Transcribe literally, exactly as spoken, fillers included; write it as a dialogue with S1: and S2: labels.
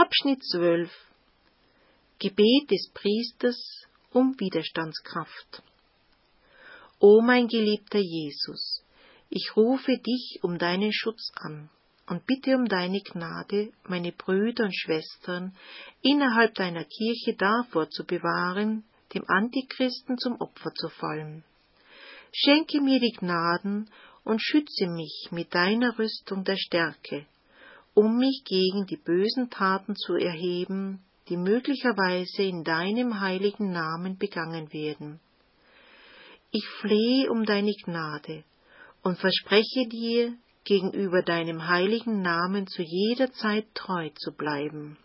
S1: Abschnitt zwölf. Gebet des Priesters um Widerstandskraft. O mein geliebter Jesus, ich rufe dich um deinen Schutz an und bitte um deine Gnade, meine Brüder und Schwestern innerhalb deiner Kirche davor zu bewahren, dem Antichristen zum Opfer zu fallen. Schenke mir die Gnaden und schütze mich mit deiner Rüstung der Stärke, um mich gegen die bösen Taten zu erheben, die möglicherweise in deinem heiligen Namen begangen werden. Ich flehe um deine Gnade und verspreche dir, gegenüber deinem heiligen Namen zu jeder Zeit treu zu bleiben.